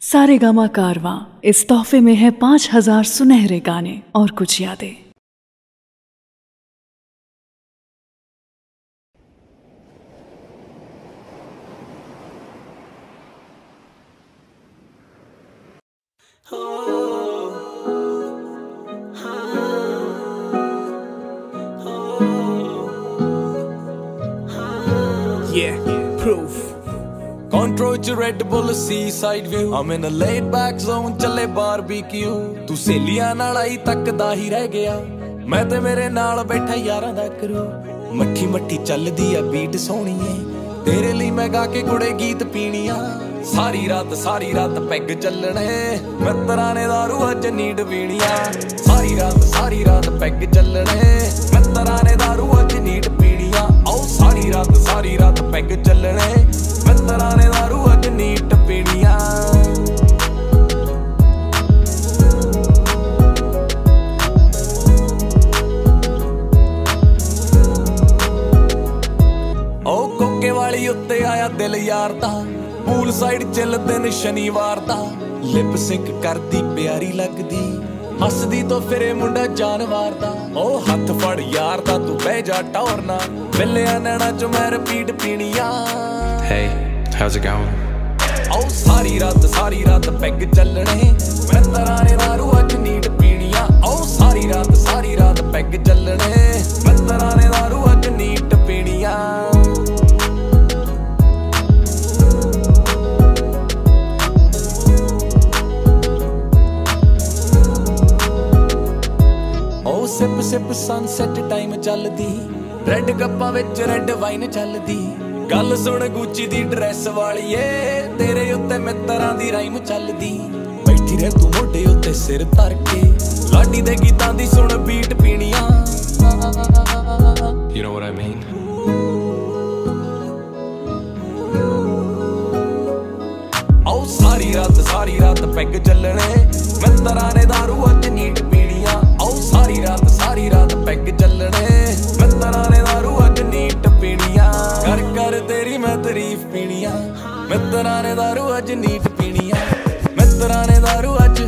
सारेगामा कारवां, इस तोहफे में है 5000 सुनहरे गाने और कुछ यादें। Yeah, proof. Control to Red Bull seaside view. I'm in a laid back zone, चले barbecue. तू सहेलियां नाल आई तकदा ही रह गया, मैं ते मेरे नाल बैठा यारां दा करू। मट्ठी मट्ठी चलदी आ बीट सोहणीए, तेरे ਲਈ मैं गा के गुड़े गीत पीणिया। सारी रात पैग ਚੱਲਣੇ, ਮਿੱਤਰਾਂ ਨੇ दारू ਅੱਜ ਨੀਂਦ ਪੀਣੀਆ। ਸਾਰੀ ਰਾਤ ਪੈਗ ਚੱਲਣੇ, ਮਿੱਤਰਾਂ ਨੇ दारू ਅੱਜ ਨੀਂਦ ਪੀਣੀਆ। ਆਓ ਸਾਰੀ ਰਾਤ ਪੈਗ ਚੱਲਣੇ, ਮਿੱਤਰਾਂ ਨੇ दारू ਅੱਜ ਨੀਂਦ ਪੀਣੀਆ। ਉਹ ਕੋਕੇ ਵਾਲੀ ਉੱਤੇ ਆਇਆ ਦਿਲ ਯਾਰ ਦਾ, ਪੂਲ ਸਾਈਡ ਚੱਲਦੇ ਨੇ ਸ਼ਨੀਵਾਰ ਦਾ। ਲਿਪ ਸਿੰਕ ਕਰਦੀ ਪਿਆਰੀ ਲੱਗਦੀ, ਹੱਸਦੀ ਤੋਂ ਫਿਰੇ ਮੁੰਡਾ ਜਾਨਵਾਰ ਦਾ। ਉਹ ਹੱਥ ਫੜ ਯਾਰ ਦਾ, ਤੂੰ ਬਹਿ ਜਾ ਟੌਰਨਾ, ਮਿਲਿਆ ਨੈਣਾ ਚ ਮੈਂ ਰਿਪੀਟ ਪੀਣੀਆ। Hey, how's it going? ਆਓ ਸਾਰੀ ਰਾਤ ਪੈਗ ਚੱਲਣੇ, ਮਿੱਤਰਾਂ ਨੇ दारू ਅੱਜ ਨੀਂਦ ਪੀਣੀਆ। ਆਓ ਸਾਰੀ ਰਾਤ ਪੈਗ ਚੱਲਣੇ, ਮਿੱਤਰਾਂ ਨੇ दारू ਅੱਜ ਨੀਂਦ ਪੀਣੀਆ। ਸਿਪ ਸਨਸੈਟ ਟਾਈਮ ਚੱਲਦੀ, ਰੈੱਡ ਕੱਪਾਂ ਵਿੱਚ ਰੈੱਡ ਵਾਈਨ ਚੱਲਦੀ। ਗੱਲ ਸੁਣ ਗੁੱਚੀ ਦੀ ਡਰੈਸ ਵਾਲੀਏ, ਤੇਰੇ ਉੱਤੇ ਮਿੱਤਰਾਂ ਦੀ ਰਾਈਮ ਚੱਲਦੀ। ਬੈਠੀ ਰਹਿ ਤੂੰ ਮੋਢੇ ਉੱਤੇ ਸਿਰ ਧਰ ਕੇ, ਲਾਡੀ ਦੇ ਗੀਤਾਂ ਦੀ ਸੁਣ ਬੀਟ ਪੀਣੀਆਂ। You know what I mean? ਆਓ ਸਾਰੀ ਰਾਤ ਪੈਗ ਚੱਲਣੇ, ਮਿੱਤਰਾਂ ਨੇ दारू ਅੱਜ ਨੀਂਦ ਪੀਣੀਆ। ਆਓ ਸਾਰੀ ਰਾਤ ਪੈਗ ਚੱਲਣੇ, ਮਿੱਤਰਾਂ ਨੇ दारू ਅੱਜ ਨੀਂਦ ਪੀਣੀਆ। ਕਰ ਤੇਰੀ ਮੈਂ ਤਾਰੀਫ ਪੀਣੀਆ, ਮਿੱਤਰਾਂ ਨੇ दारू ਅੱਜ ਨੀਂਦ ਪੀਣੀਆ। ਮਿੱਤਰਾਂ ਨੇ दारू ਅੱਜ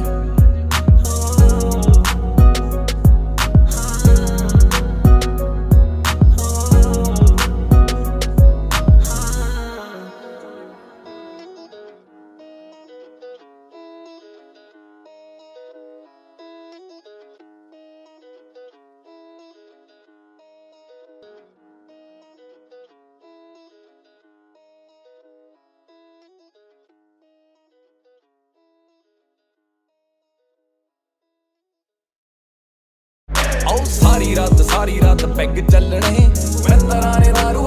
ਆਓ ਸਾਰੀ ਰਾਤ ਪੈਗ ਚੱਲਣੇ, ਮਿੱਤਰਾਂ ਨੇ दारू